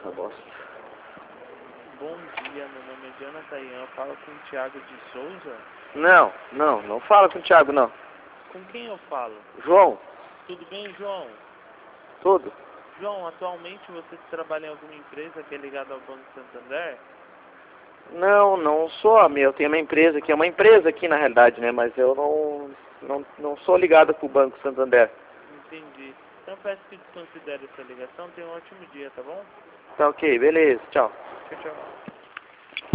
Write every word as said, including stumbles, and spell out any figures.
essa bosta. Bom dia, meu nome é Jonathan Ian, eu falo com o Thiago de Souza. Não, não, não fala com o Thiago, não. Com quem eu falo? João, Tudo bem, João? tudo? João, atualmente você trabalha em alguma empresa que é ligada ao Banco Santander? Não, não sou a minha, eu tenho uma empresa aqui, é uma empresa aqui na realidade, né, mas eu não, não, não sou ligado com o Banco Santander. Entendi. Então peço que desconsidere essa ligação, tenha um ótimo dia, tá bom? Tá ok, beleza, tchau. Tchau, tchau.